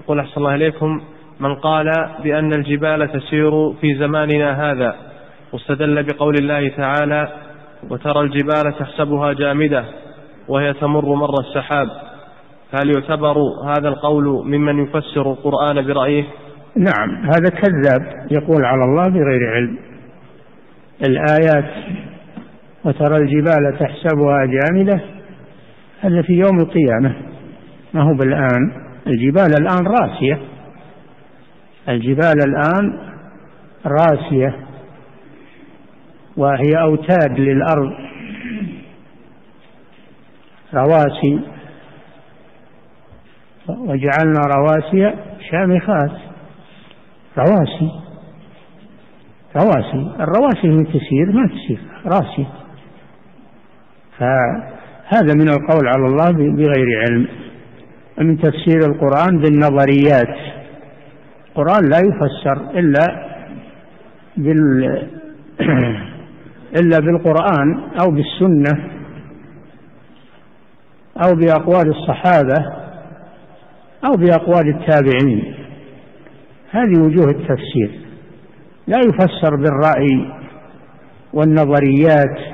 يقول أحسن الله إليكم: من قال بأن الجبال تسير في زماننا هذا واستدل بقول الله تعالى: وترى الجبال تحسبها جامدة وهي تمر مر السحاب، هل يعتبر هذا القول ممن يفسر القرآن برأيه؟ نعم، هذا كذاب يقول على الله بغير علم. الآيات وترى الجبال تحسبها جامدة هذا في يوم القيامة، ما هو بالآن. الجبال الآن راسية، الجبال الآن راسية وهي أوتاد للأرض، رواسي، وجعلنا رواسي شامخات. رواسي الرواسي من تسير ما تسير راسي. فهذا من القول على الله بغير علم، من تفسير القرآن بالنظريات. القرآن لا يفسر إلا بالقرآن أو بالسنة أو بأقوال الصحابة أو بأقوال التابعين. هذه وجوه التفسير، لا يفسر بالرأي والنظريات،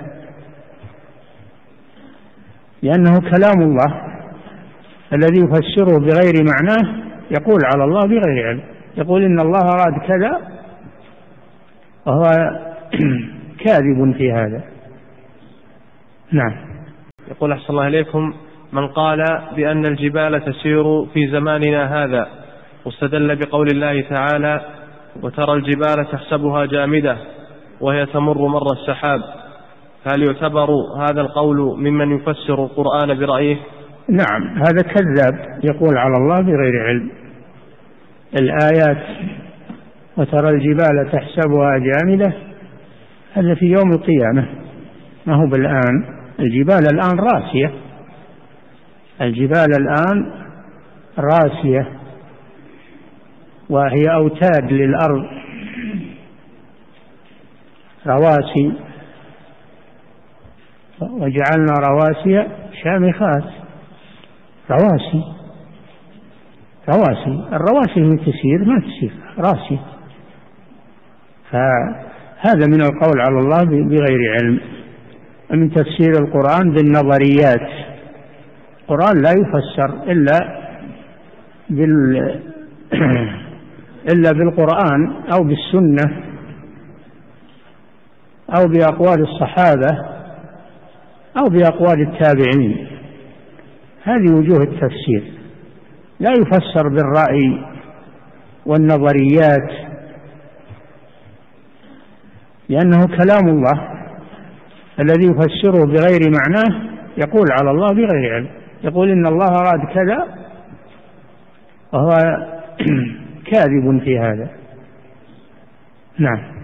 لأنه كلام الله الذي يفسره بغير معناه يقول على الله بغير علم، يقول إن الله أراد كذا وهو كاذب في هذا. نعم. يقول أحسن الله إليكم: من قال بأن الجبال تسير في زماننا هذا واستدل بقول الله تعالى: وترى الجبال تحسبها جامدة وهي تمر مر السحاب، هل يعتبر هذا القول ممن يفسر القرآن برأيه؟ نعم، هذا كذاب يقول على الله بغير علم. الآيات وترى الجبال تحسبها جامدة هذا في يوم القيامة، ما هو بالآن. الجبال الآن راسية، الجبال الآن راسية وهي أوتاد للأرض، رواسي، وجعلنا رواسي شامخات. رواسي الرواسي من تسير ما تسير راسي. فهذا من القول على الله بغير علم، من تفسير القرآن بالنظريات. القرآن لا يفسر إلا بالقرآن أو بالسنة أو بأقوال الصحابة أو بأقوال التابعين. هذه وجوه التفسير، لا يفسر بالرأي والنظريات، لأنه كلام الله الذي يفسره بغير معناه يقول على الله بغير علم، يقول إن الله أراد كذا وهو كاذب في هذا. نعم.